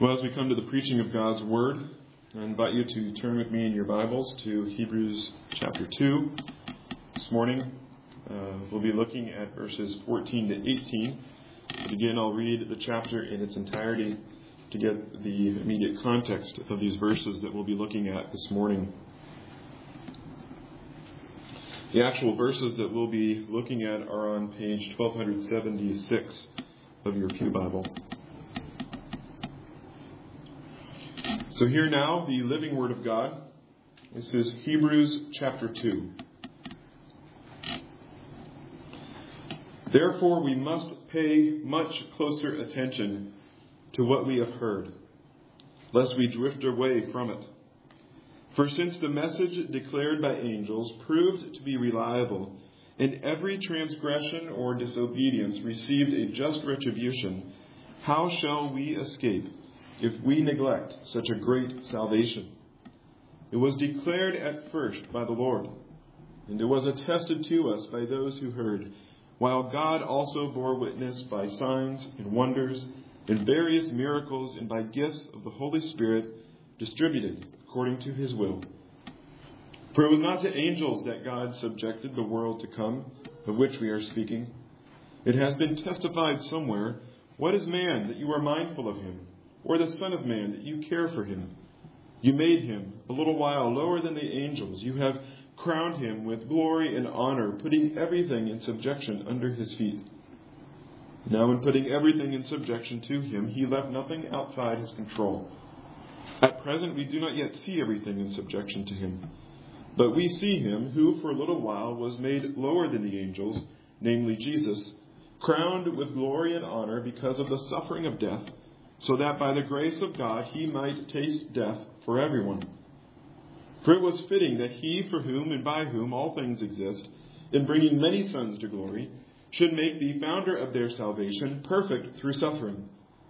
Well, as we come to the preaching of God's Word, I invite you to turn with me in your Bibles to Hebrews chapter 2. This morning, we'll be looking at verses 14 to 18. But again, I'll read the chapter in its entirety to get the immediate context of these verses that we'll be looking at this morning. The actual verses that we'll be looking at are on page 1276 of your Pew Bible. So hear now the living Word of God. This is Hebrews chapter 2. Therefore we must pay much closer attention to what we have heard, lest we drift away from it. For since the message declared by angels proved to be reliable, and every transgression or disobedience received a just retribution, how shall we escape if we neglect such a great salvation? It was declared at first by the Lord, and it was attested to us by those who heard, while God also bore witness by signs and wonders and various miracles and by gifts of the Holy Spirit distributed according to his will. For it was not to angels that God subjected the world to come, of which we are speaking. It has been testified somewhere, "What is man that you are mindful of him? Or the Son of Man that you care for him? You made him a little while lower than the angels. You have crowned him with glory and honor, putting everything in subjection under his feet." Now in putting everything in subjection to him, he left nothing outside his control. At present we do not yet see everything in subjection to him. But we see him who for a little while was made lower than the angels, namely Jesus, crowned with glory and honor because of the suffering of death, so that by the grace of God he might taste death for everyone. For it was fitting that he for whom and by whom all things exist, in bringing many sons to glory, should make the founder of their salvation perfect through suffering.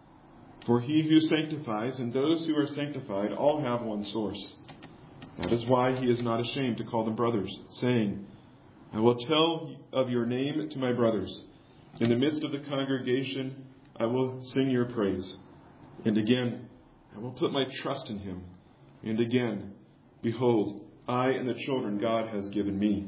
For he who sanctifies and those who are sanctified all have one source. That is why he is not ashamed to call them brothers, saying, "I will tell of your name to my brothers. In the midst of the congregation I will sing your praise." And again, "I will put my trust in him." And again, "Behold, I and the children God has given me."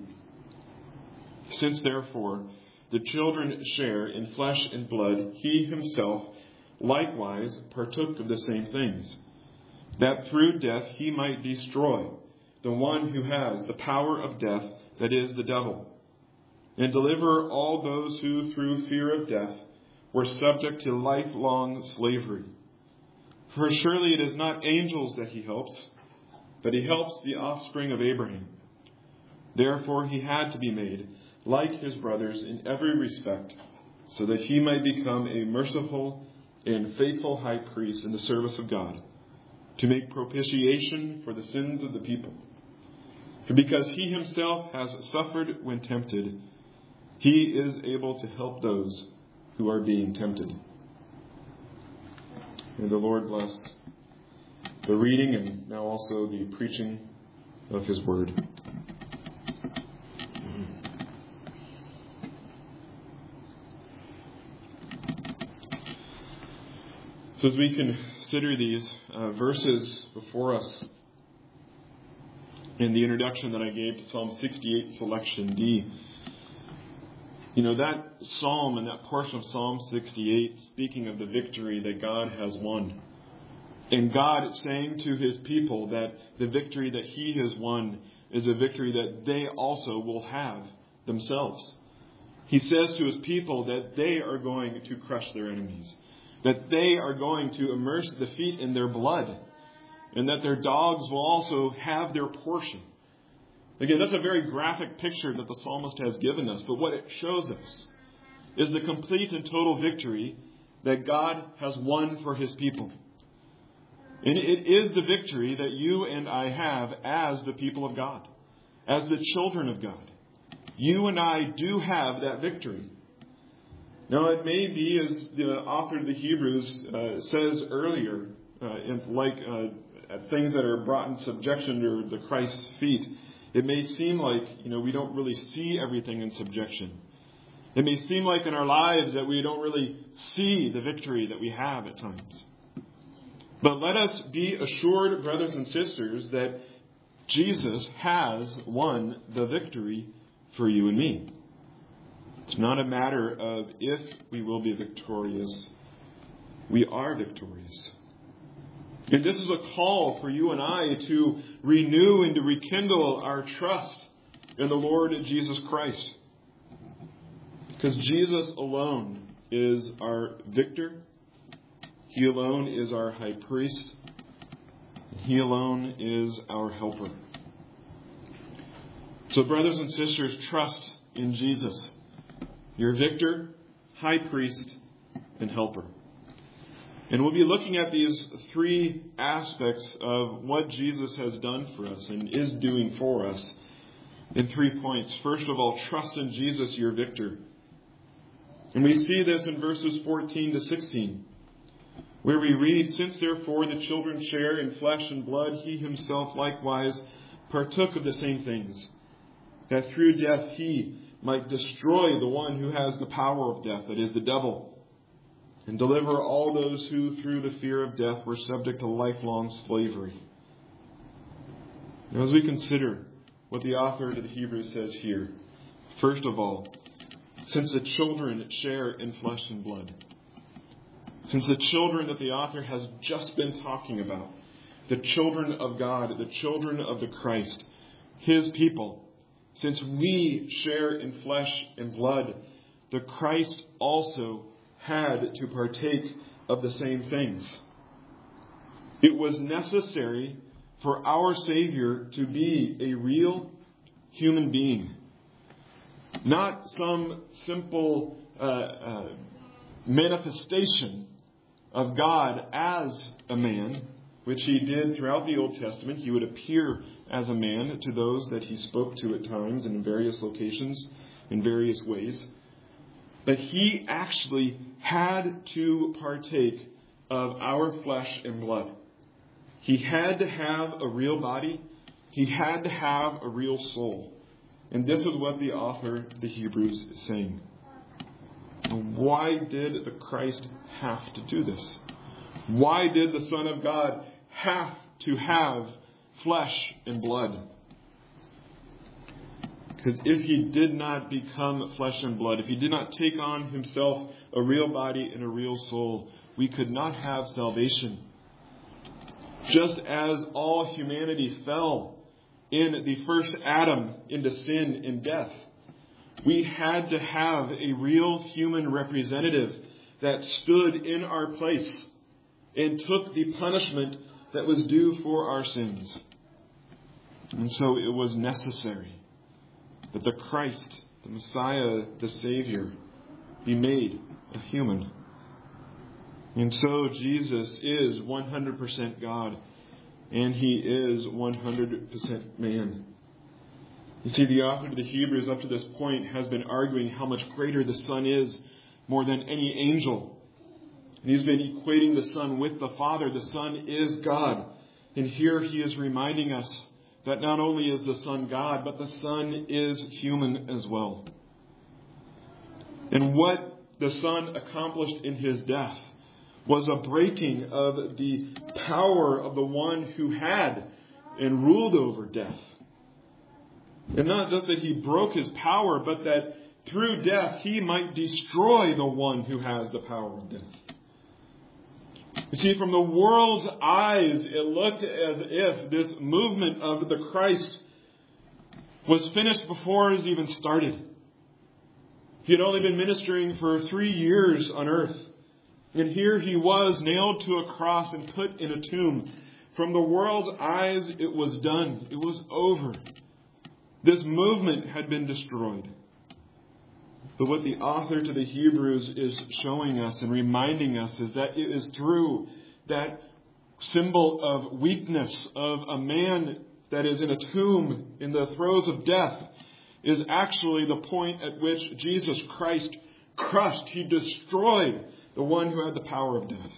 Since therefore the children share in flesh and blood, he himself likewise partook of the same things, that through death he might destroy the one who has the power of death, that is, the devil, and deliver all those who through fear of death were subject to lifelong slavery. For surely it is not angels that he helps, but he helps the offspring of Abraham. Therefore he had to be made like his brothers in every respect, so that he might become a merciful and faithful high priest in the service of God, to make propitiation for the sins of the people. For because he himself has suffered when tempted, he is able to help those who are being tempted. May the Lord bless the reading and now also the preaching of his word. So as we consider these verses before us in the introduction that I gave to Psalm 68, selection D, that psalm and that portion of Psalm 68 speaking of the victory that God has won. And God saying to his people that the victory that he has won is a victory that they also will have themselves. He says to his people that they are going to crush their enemies, that they are going to immerse the feet in their blood, and that their dogs will also have their portion. Again, that's a very graphic picture that the psalmist has given us, but what it shows us is the complete and total victory that God has won for his people. And it is the victory that you and I have as the people of God, as the children of God. You and I do have that victory. Now, it may be, as the author of the Hebrews says earlier, things that are brought in subjection to the Christ's feet, it may seem like, we don't really see everything in subjection. It may seem like in our lives that we don't really see the victory that we have at times. But let us be assured, brothers and sisters, that Jesus has won the victory for you and me. It's not a matter of if we will be victorious. We are victorious. And this is a call for you and I to renew and to rekindle our trust in the Lord Jesus Christ. Because Jesus alone is our victor. He alone is our high priest. He alone is our helper. So, brothers and sisters, trust in Jesus, your victor, high priest, and helper. And we'll be looking at these three aspects of what Jesus has done for us and is doing for us in 3 points. First of all, trust in Jesus, your victor. And we see this in verses 14 to 16, where we read, "Since therefore the children share in flesh and blood, he himself likewise partook of the same things, that through death he might destroy the one who has the power of death, that is, the devil, and deliver all those who, through the fear of death, were subject to lifelong slavery." Now, as we consider what the author of the Hebrews says here, first of all, since the children share in flesh and blood, since the children that the author has just been talking about, the children of God, the children of the Christ, his people, since we share in flesh and blood, the Christ also had to partake of the same things. It was necessary for our Savior to be a real human being, not some simple manifestation of God as a man, which he did throughout the Old Testament. He would appear as a man to those that he spoke to at times and in various locations, in various ways. But he actually had to partake of our flesh and blood. He had to have a real body. He had to have a real soul. And this is what the author of the Hebrews is saying. Why did the Christ have to do this? Why did the Son of God have to have flesh and blood? Because if he did not become flesh and blood, if he did not take on himself a real body and a real soul, we could not have salvation. Just as all humanity fell in the first Adam into sin and death, we had to have a real human representative that stood in our place and took the punishment that was due for our sins. And so it was necessary that the Christ, the Messiah, the Savior, be made a human. And so Jesus is 100% God, and he is 100% man. You see, the author of the Hebrews up to this point has been arguing how much greater the Son is more than any angel. And he's been equating the Son with the Father. The Son is God. And here he is reminding us that not only is the Son God, but the Son is human as well. And what the Son accomplished in his death was a breaking of the power of the one who had and ruled over death. And not just that he broke his power, but that through death he might destroy the one who has the power of death. You see, from the world's eyes, it looked as if this movement of the Christ was finished before it was even started. He had only been ministering for 3 years on earth. And here he was nailed to a cross and put in a tomb. From the world's eyes, it was done. It was over. This movement had been destroyed. But what the author to the Hebrews is showing us and reminding us is that it is through that symbol of weakness of a man that is in a tomb in the throes of death is actually the point at which Jesus Christ crushed. He destroyed the one who had the power of death.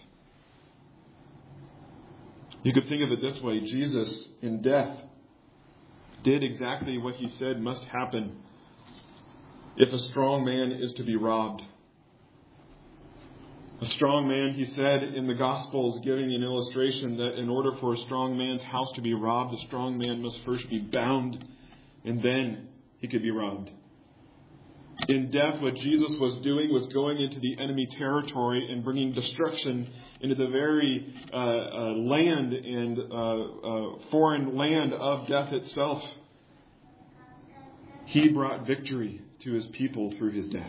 You could think of it this way. Jesus in death did exactly what he said must happen if a strong man is to be robbed. A strong man, he said in the Gospels, giving an illustration that in order for a strong man's house to be robbed, a strong man must first be bound, and then he could be robbed. In death, what Jesus was doing was going into the enemy territory and bringing destruction into the very land and foreign land of death itself. He brought victory to his people through his death.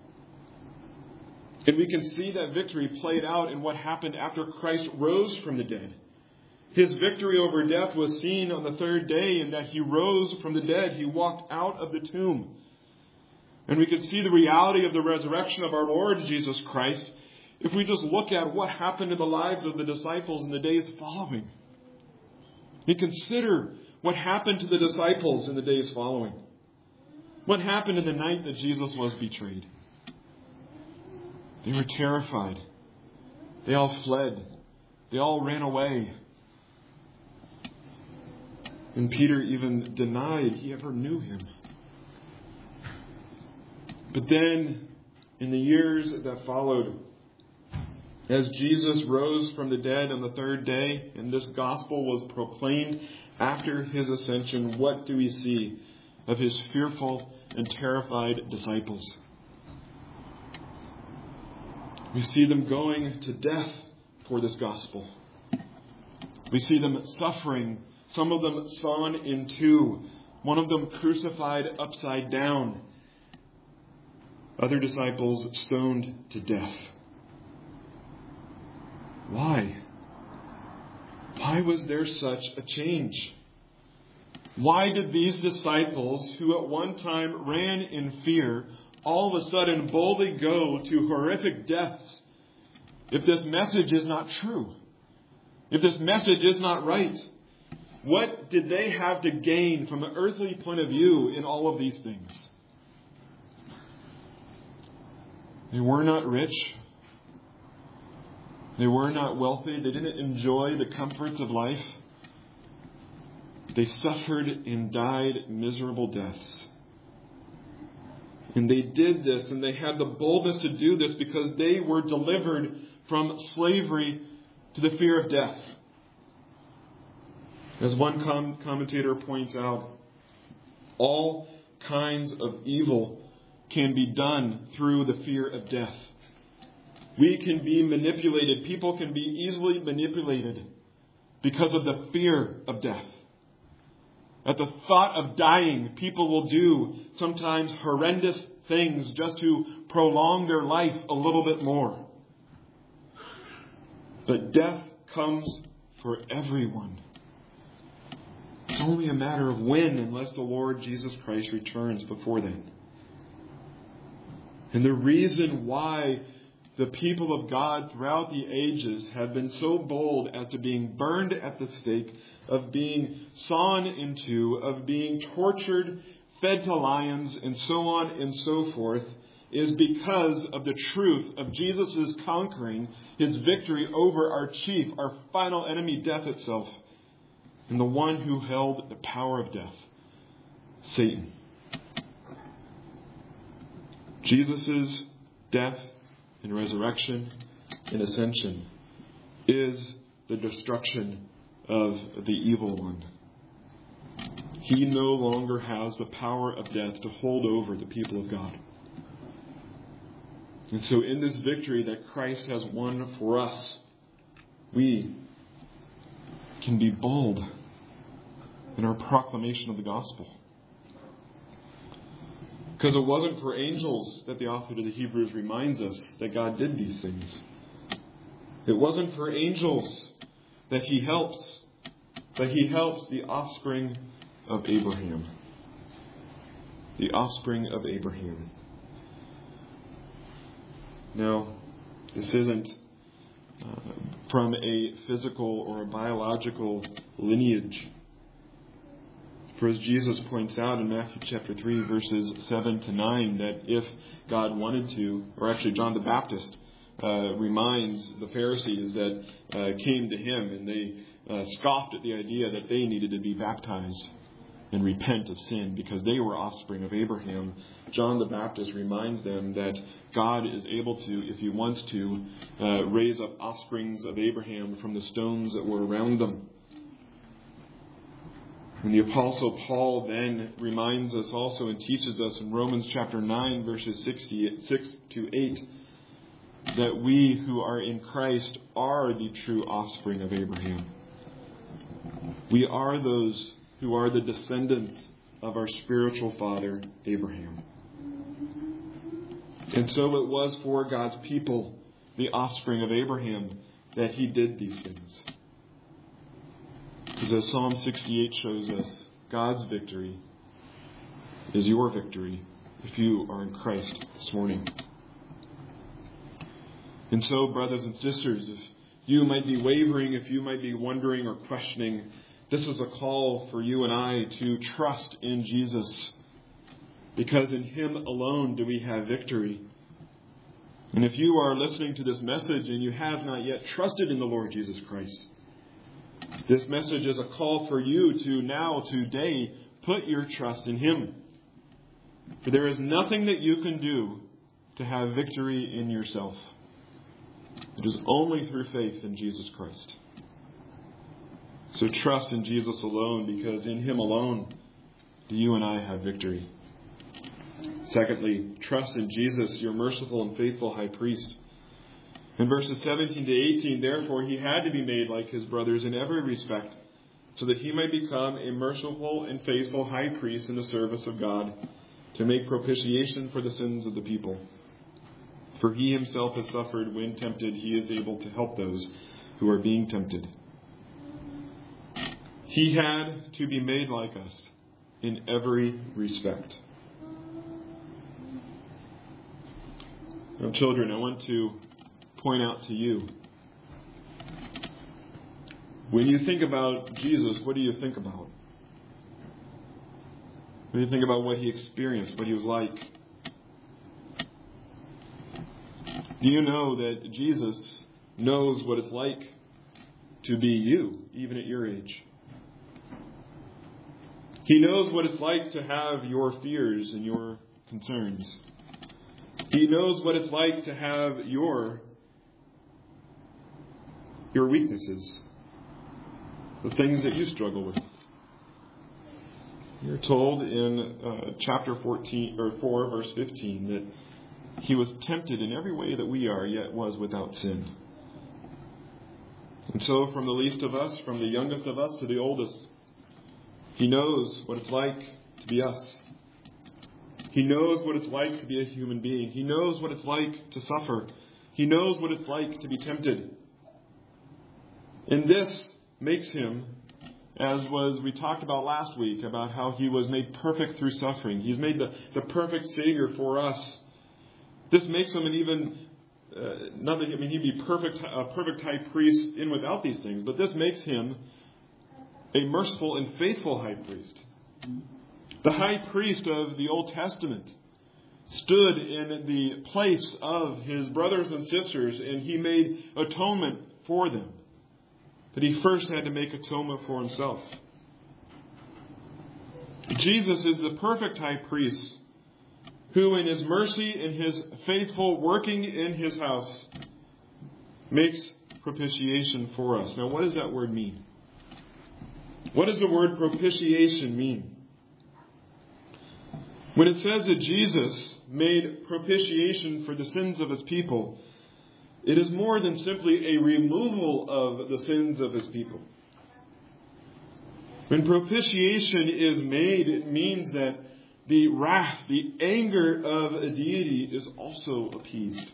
And we can see that victory played out in what happened after Christ rose from the dead. His victory over death was seen on the third day in that he rose from the dead. He walked out of the tomb. And we can see the reality of the resurrection of our Lord Jesus Christ if we just look at what happened in the lives of the disciples in the days following. We consider what happened to the disciples in the days following. What happened in the night that Jesus was betrayed? They were terrified. They all fled. They all ran away. And Peter even denied he ever knew him. But then, in the years that followed, as Jesus rose from the dead on the third day, and this gospel was proclaimed after his ascension, what do we see of his fearful and terrified disciples? We see them going to death for this gospel. We see them suffering, some of them sawn in two, one of them crucified upside down, other disciples stoned to death. Why? Why was there such a change? Why did these disciples, who at one time ran in fear, all of a sudden boldly go to horrific deaths if this message is not true? If this message is not right? What did they have to gain from an earthly point of view in all of these things? They were not rich. They were not wealthy. They didn't enjoy the comforts of life. They suffered and died miserable deaths. And they did this, and they had the boldness to do this because they were delivered from slavery to the fear of death. As one commentator points out, all kinds of evil can be done through the fear of death. We can be manipulated. People can be easily manipulated because of the fear of death. At the thought of dying, people will do sometimes horrendous things just to prolong their life a little bit more. But death comes for everyone. It's only a matter of when, unless the Lord Jesus Christ returns before then. And the reason why the people of God throughout the ages have been so bold as to being burned at the stake, of being sawn in two, of being tortured, fed to lions, and so on and so forth, is because of the truth of Jesus' conquering his victory over our chief, our final enemy, death itself, and the one who held the power of death, Satan. Jesus' death and resurrection and ascension is the destruction of the evil one. He no longer has the power of death to hold over the people of God. And so in this victory that Christ has won for us, we can be bold in our proclamation of the gospel. Because it wasn't for angels that the author to the Hebrews reminds us that God did these things. It wasn't for angels that He helps, but He helps the offspring of Abraham. The offspring of Abraham. Now, this isn't from a physical or a biological lineage. For as Jesus points out in Matthew chapter 3, verses 7 to 9, that if God wanted to, or actually John the Baptist reminds the Pharisees that came to him and they scoffed at the idea that they needed to be baptized. and repent of sin because they were offspring of Abraham. John the Baptist reminds them that God is able to, if He wants to, raise up offsprings of Abraham from the stones that were around them. And the Apostle Paul then reminds us also and teaches us in Romans chapter 9, verses 6 to 8, that we who are in Christ are the true offspring of Abraham. We are those who are the descendants of our spiritual father, Abraham. And so it was for God's people, the offspring of Abraham, that He did these things. Because as Psalm 68 shows us, God's victory is your victory if you are in Christ this morning. And so, brothers and sisters, if you might be wavering, if you might be wondering or questioning, this is a call for you and I to trust in Jesus. Because in Him alone do we have victory. And if you are listening to this message and you have not yet trusted in the Lord Jesus Christ, this message is a call for you to now, today, put your trust in Him. For there is nothing that you can do to have victory in yourself. It is only through faith in Jesus Christ. So trust in Jesus alone, because in Him alone do you and I have victory. Secondly, trust in Jesus, your merciful and faithful high priest. In verses 17 to 18, therefore, He had to be made like His brothers in every respect, so that He might become a merciful and faithful high priest in the service of God, to make propitiation for the sins of the people. For He Himself has suffered when tempted. He is able to help those who are being tempted. He had to be made like us in every respect. Now, children, I want to point out to you, when you think about Jesus, what do you think about? When you think about what He experienced, what He was like, do you know that Jesus knows what it's like to be you, even at your age? He knows what it's like to have your fears and your concerns. He knows what it's like to have your weaknesses, the things that you struggle with. You're told in chapter 4, verse 15, that He was tempted in every way that we are, yet was without sin. And so from the least of us, from the youngest of us to the oldest, He knows what it's like to be us. He knows what it's like to be a human being. He knows what it's like to suffer. He knows what it's like to be tempted. And this makes Him, as we talked about last week, about how He was made perfect through suffering. He's made the perfect Savior for us. This makes Him an even, He'd be a perfect high priest in without these things, but this makes Him a merciful and faithful high priest. The high priest of the Old Testament stood in the place of His brothers and sisters, and He made atonement for them. But He first had to make atonement for Himself. Jesus is the perfect high priest who in His mercy and His faithful working in His house makes propitiation for us. Now, what does that word mean? What does the word propitiation mean? When it says that Jesus made propitiation for the sins of His people, it is more than simply a removal of the sins of His people. When propitiation is made, it means that the wrath, the anger of a deity is also appeased.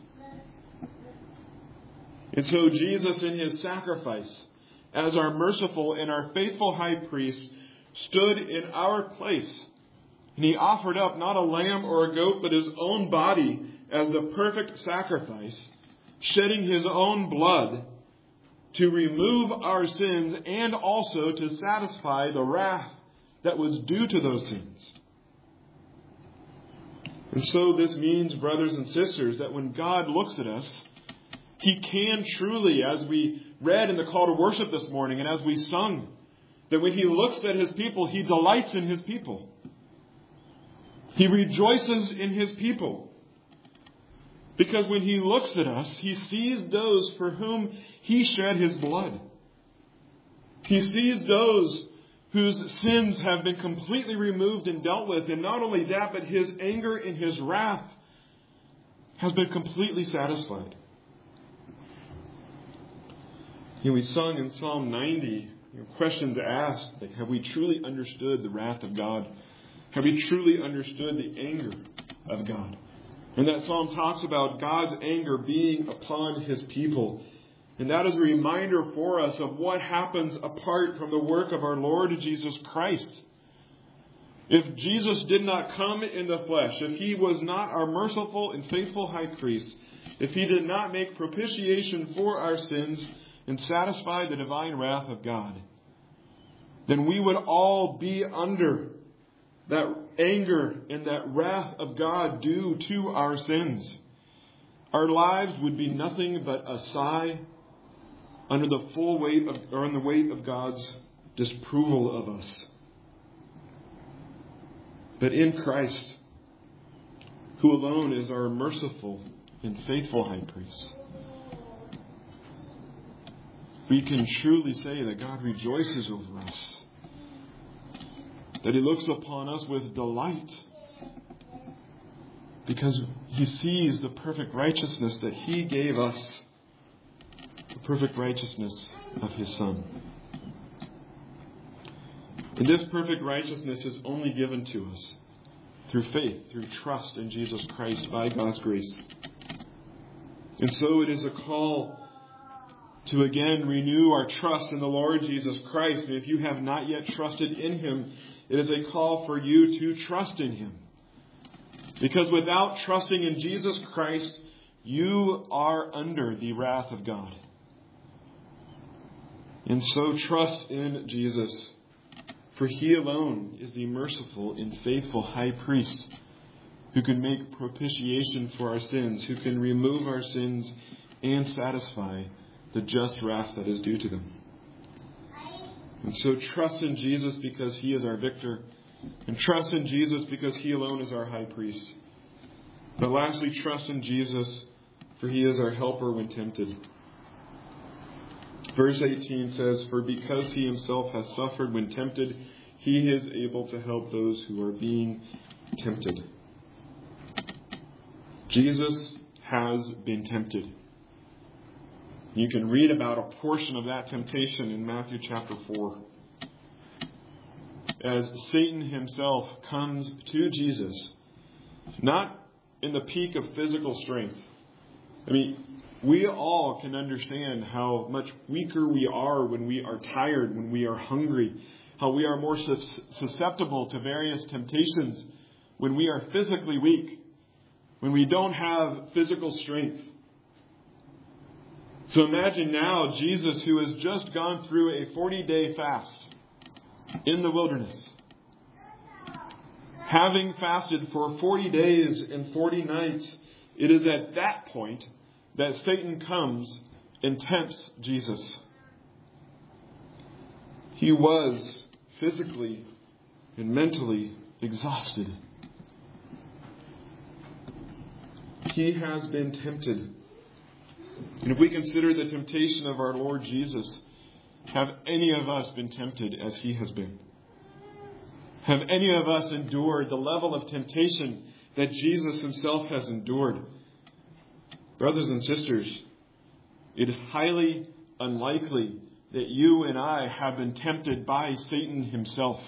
And so Jesus in His sacrifice, as our merciful and our faithful high priest, stood in our place. And He offered up not a lamb or a goat, but His own body as the perfect sacrifice, shedding His own blood to remove our sins and also to satisfy the wrath that was due to those sins. And so this means, brothers and sisters, that when God looks at us, He can truly, as we read in the call to worship this morning and as we sung, that when He looks at His people, He delights in His people. He rejoices in His people. Because when He looks at us, He sees those for whom He shed His blood. He sees those whose sins have been completely removed and dealt with. And not only that, but His anger and His wrath has been completely satisfied. We sung in Psalm 90, questions asked, like, have we truly understood the wrath of God? Have we truly understood the anger of God? And that psalm talks about God's anger being upon His people. And that is a reminder for us of what happens apart from the work of our Lord Jesus Christ. If Jesus did not come in the flesh, if He was not our merciful and faithful high priest, if He did not make propitiation for our sins and satisfy the divine wrath of God, then we would all be under that anger and that wrath of God due to our sins. Our lives would be nothing but a sigh under the full weight of, or on the weight of God's disapproval of us. But in Christ, who alone is our merciful and faithful high priest, we can truly say that God rejoices over us, that He looks upon us with delight, because He sees the perfect righteousness that He gave us, the perfect righteousness of His Son. And this perfect righteousness is only given to us through faith, through trust in Jesus Christ by God's grace. And so it is a call to again renew our trust in the Lord Jesus Christ. And if you have not yet trusted in Him, it is a call for you to trust in Him. Because without trusting in Jesus Christ, you are under the wrath of God. And so trust in Jesus, for He alone is the merciful and faithful high priest who can make propitiation for our sins, who can remove our sins and satisfy the just wrath that is due to them. And so trust in Jesus because He is our victor, and trust in Jesus because He alone is our high priest. But lastly, trust in Jesus, for He is our helper when tempted. Verse 18 says, "For because He Himself has suffered when tempted, He is able to help those who are being tempted." Jesus has been tempted. You can read about a portion of that temptation in Matthew chapter 4. As Satan himself comes to Jesus, not in the peak of physical strength. I mean, we all can understand how much weaker we are when we are tired, when we are hungry, how we are more susceptible to various temptations when we are physically weak, when we don't have physical strength. So imagine now Jesus, who has just gone through a 40-day fast in the wilderness, having fasted for 40 days and 40 nights, it is at that point that Satan comes and tempts Jesus. He was physically and mentally exhausted. He has been tempted. And if we consider the temptation of our Lord Jesus, have any of us been tempted as He has been? Have any of us endured the level of temptation that Jesus Himself has endured? Brothers and sisters, it is highly unlikely that you and I have been tempted by Satan himself.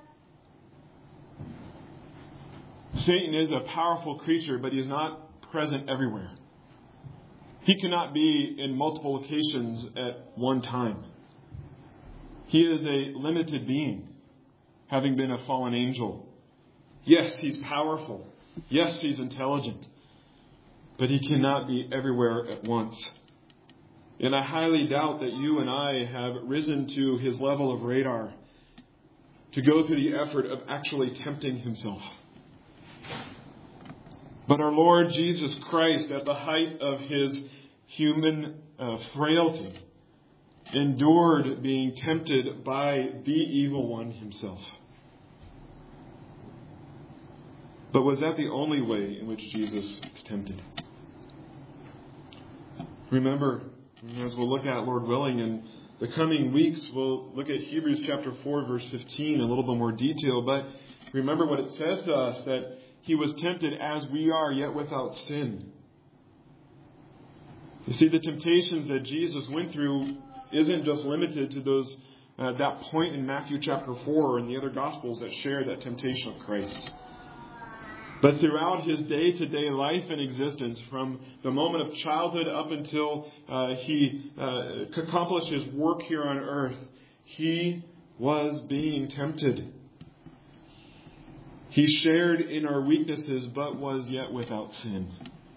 Satan is a powerful creature, but he is not present everywhere. He cannot be in multiple locations at one time. He is a limited being, having been a fallen angel. Yes, he's powerful. Yes, he's intelligent. But he cannot be everywhere at once. And I highly doubt that you and I have risen to his level of radar to go through the effort of actually tempting himself. But our Lord Jesus Christ, at the height of His human frailty, endured being tempted by the evil one himself. But was that the only way in which Jesus was tempted? Remember, as we'll look at, Lord willing, in the coming weeks, we'll look at Hebrews chapter 4, verse 15 in a little bit more detail. But remember what it says to us, that he was tempted as we are, yet without sin. You see, the temptations that Jesus went through isn't just limited to those that point in Matthew chapter 4 and the other Gospels that share that temptation of Christ. But throughout his day-to-day life and existence, from the moment of childhood up until he accomplished his work here on earth, he was being tempted. He shared in our weaknesses, but was yet without sin.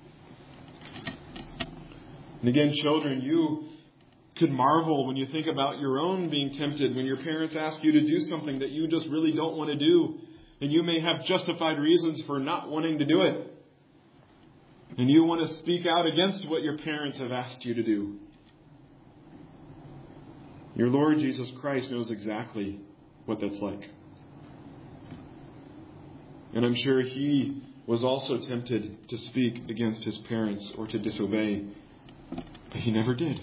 And again, children, you could marvel when you think about your own being tempted, when your parents ask you to do something that you just really don't want to do. And you may have justified reasons for not wanting to do it. And you want to speak out against what your parents have asked you to do. Your Lord Jesus Christ knows exactly what that's like. And I'm sure he was also tempted to speak against his parents or to disobey. But he never did.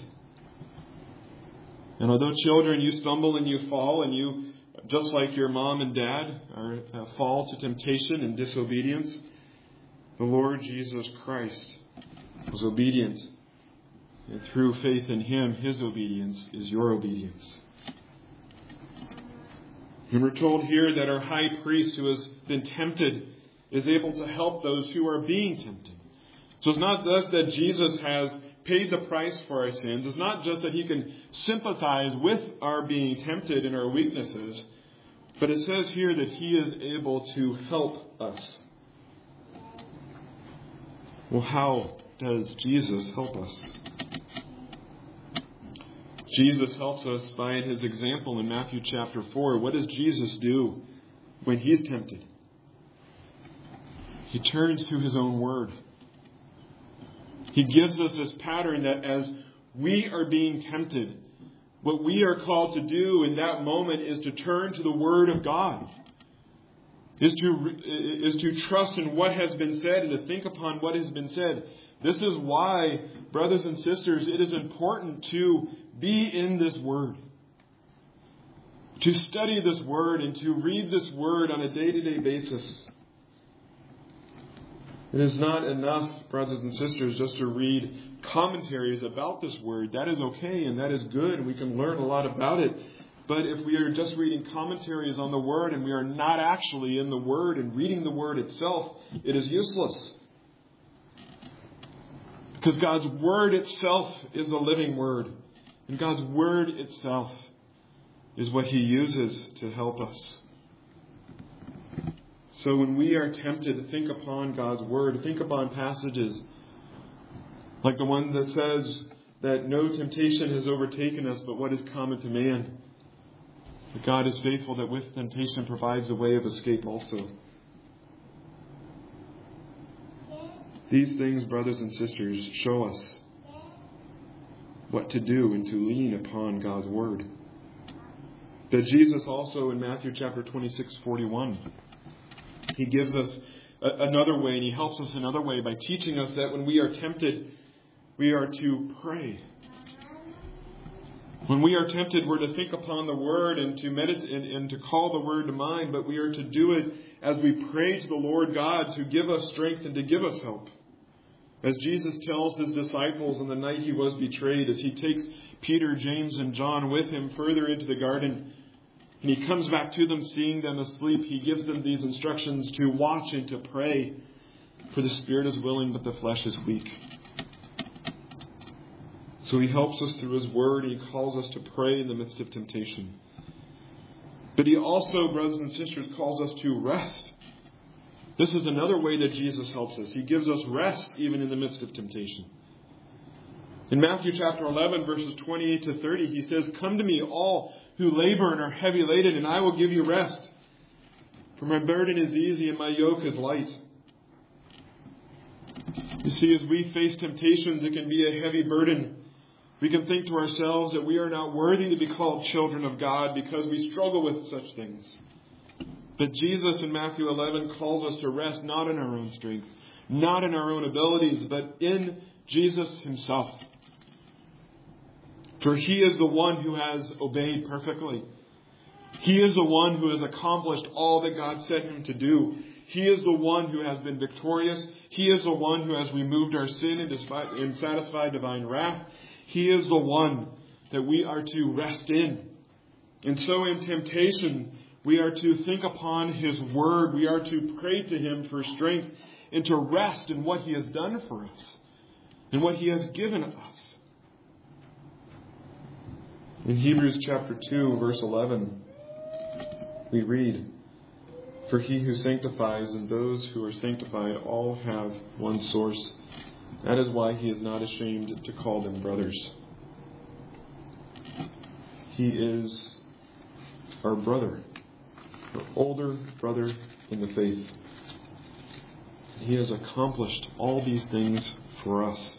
And although children, you stumble and you fall, and you, just like your mom and dad, fall to temptation and disobedience, the Lord Jesus Christ was obedient. And through faith in him, his obedience is your obedience. And we're told here that our high priest who has been tempted is able to help those who are being tempted. So it's not just that Jesus has paid the price for our sins. It's not just that he can sympathize with our being tempted and our weaknesses, but it says here that he is able to help us. Well, how does Jesus help us? Jesus helps us by his example in Matthew chapter 4. What does Jesus do when he's tempted? He turns to his own word. He gives us this pattern that as we are being tempted, what we are called to do in that moment is to turn to the Word of God. Is to trust in what has been said and to think upon what has been said. This is why, brothers and sisters, it is important to be in this Word. To study this Word and to read this Word on a day-to-day basis. It is not enough, brothers and sisters, just to read commentaries about this word. That is okay and that is good, and we can learn a lot about it. But if we are just reading commentaries on the word and we are not actually in the word and reading the word itself, it is useless. Because God's word itself is a living word. And God's word itself is what he uses to help us. So when we are tempted to think upon God's word, think upon passages like the one that says that no temptation has overtaken us but what is common to man. That God is faithful, that with temptation provides a way of escape also. These things, brothers and sisters, show us what to do and to lean upon God's word. But Jesus also in Matthew chapter 26:41, he gives us another way, and he helps us another way by teaching us that when we are tempted, we are to pray. When we are tempted, we're to think upon the word and to meditate and to call the word to mind, but we are to do it as we pray to the Lord God to give us strength and to give us help. As Jesus tells his disciples on the night he was betrayed, as he takes Peter, James, and John with him further into the garden, and he comes back to them seeing them asleep, he gives them these instructions to watch and to pray, for the spirit is willing, but the flesh is weak. So he helps us through his word. He calls us to pray in the midst of temptation. But he also, brothers and sisters, calls us to rest. This is another way that Jesus helps us. He gives us rest even in the midst of temptation. In Matthew chapter 11, verses 28 to 30, he says, "Come to me, all who labor and are heavy laden, and I will give you rest. For my burden is easy and my yoke is light." You see, as we face temptations, it can be a heavy burden. We can think to ourselves that we are not worthy to be called children of God because we struggle with such things. But Jesus in Matthew 11 calls us to rest not in our own strength, not in our own abilities, but in Jesus Himself. For He is the one who has obeyed perfectly. He is the one who has accomplished all that God sent Him to do. He is the one who has been victorious. He is the one who has removed our sin and satisfied divine wrath. He is the one that we are to rest in. And so in temptation, we are to think upon His word. We are to pray to Him for strength and to rest in what He has done for us and what He has given us. In Hebrews chapter 2, verse 11, we read, "For He who sanctifies and those who are sanctified all have one source. That is why He is not ashamed to call them brothers." He is our brother, our older brother in the faith. He has accomplished all these things for us.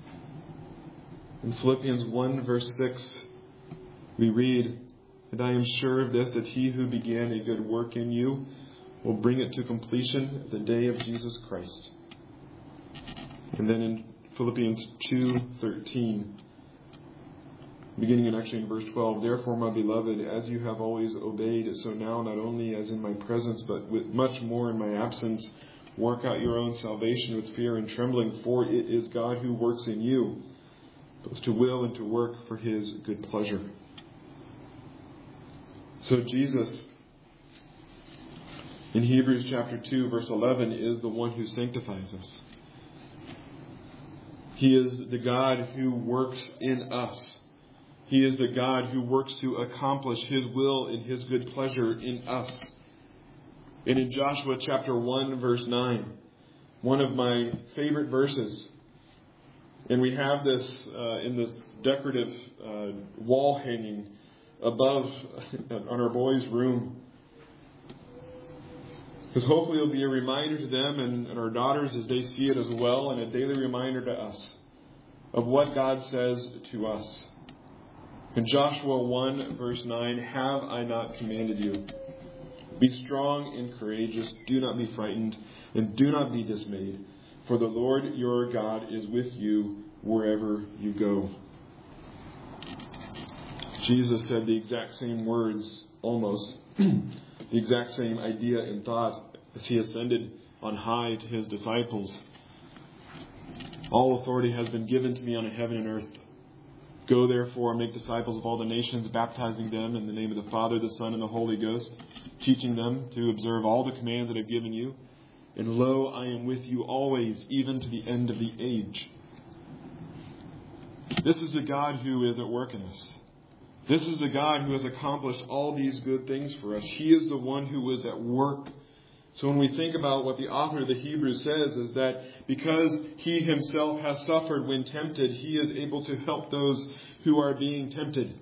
In Philippians 1, verse 6, we read, "And I am sure of this, that He who began a good work in you will bring it to completion at the day of Jesus Christ." And then in Philippians 2:13, beginning in verse 12, "Therefore, my beloved, as you have always obeyed, so now, not only as in my presence, but with much more in my absence, work out your own salvation with fear and trembling, for it is God who works in you, both to will and to work for His good pleasure." So Jesus, in Hebrews chapter 2, verse 11, is the one who sanctifies us. He is the God who works in us. He is the God who works to accomplish His will and His good pleasure in us. And in Joshua chapter 1, verse 9, one of my favorite verses, and we have this in this decorative wall hanging above on our boys' room. Because hopefully it'll be a reminder to them and our daughters as they see it as well, and a daily reminder to us of what God says to us. In Joshua 1, verse 9, "Have I not commanded you? Be strong and courageous, do not be frightened, and do not be dismayed, for the Lord your God is with you wherever you go." Jesus said the exact same words, almost, the exact same idea and thought as He ascended on high to His disciples. "All authority has been given to me on heaven and earth. Go therefore and make disciples of all the nations, baptizing them in the name of the Father, the Son, and the Holy Ghost, teaching them to observe all the commands that I've given you. And lo, I am with you always, even to the end of the age." This is the God who is at work in us. This is the God who has accomplished all these good things for us. He is the one who is at work. So when we think about what the author of the Hebrews says, is that because He Himself has suffered when tempted, He is able to help those who are being tempted.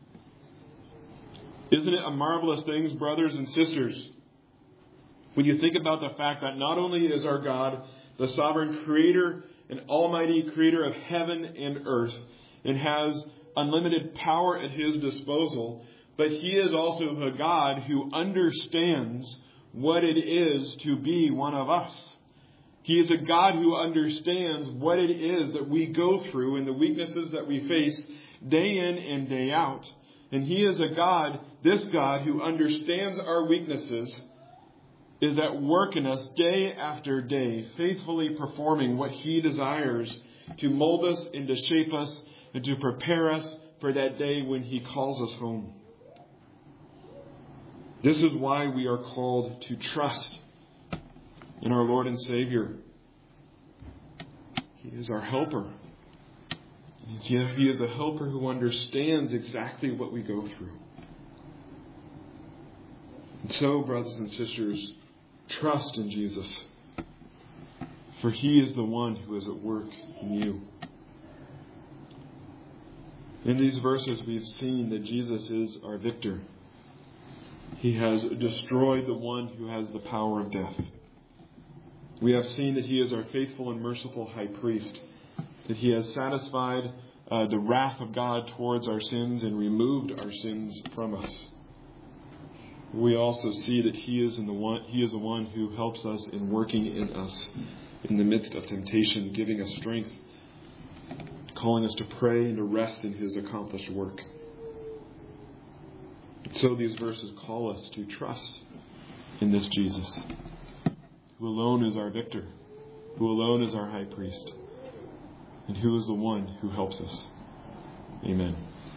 Isn't it a marvelous thing, brothers and sisters, when you think about the fact that not only is our God the sovereign creator and almighty creator of heaven and earth, and has unlimited power at His disposal, but He is also a God who understands what it is to be one of us. He is a God who understands what it is that we go through and the weaknesses that we face day in and day out. And He is a God, this God who understands our weaknesses, is at work in us day after day, faithfully performing what He desires to mold us and to shape us and to prepare us for that day when He calls us home. This is why we are called to trust in our Lord and Savior. He is our helper. He is a helper who understands exactly what we go through. And so, brothers and sisters, trust in Jesus, for He is the one who is at work in you. In these verses, we've seen that Jesus is our victor. He has destroyed the one who has the power of death. We have seen that He is our faithful and merciful high priest, that He has satisfied the wrath of God towards our sins and removed our sins from us. We also see that He is the one who helps us in working in us in the midst of temptation, giving us strength, calling us to pray and to rest in His accomplished work. So these verses call us to trust in this Jesus, who alone is our victor, who alone is our high priest, and who is the one who helps us. Amen.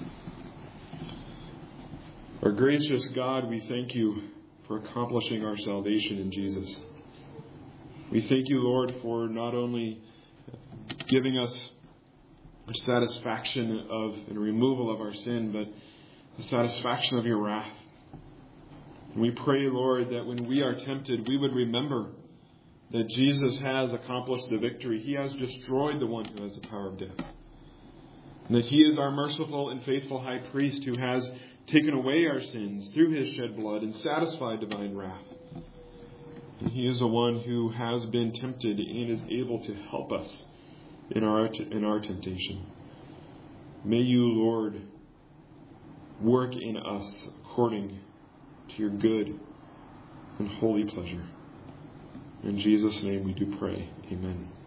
Our gracious God, we thank you for accomplishing our salvation in Jesus. We thank you, Lord, for not only giving us satisfaction of and removal of our sin, but the satisfaction of your wrath. And we pray, Lord, that when we are tempted, we would remember that Jesus has accomplished the victory. He has destroyed the one who has the power of death. And that He is our merciful and faithful high priest who has taken away our sins through His shed blood and satisfied divine wrath. And He is the one who has been tempted and is able to help us in our temptation. May you, Lord, work in us according to your good and holy pleasure. In Jesus' name we do pray. Amen.